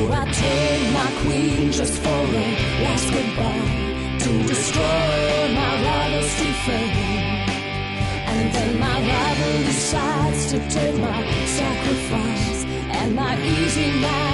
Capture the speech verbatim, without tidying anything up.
I turn my queen just for a last goodbye, to destroy my rival's defame. And then my rival decides to take my sacrifice and my easy life.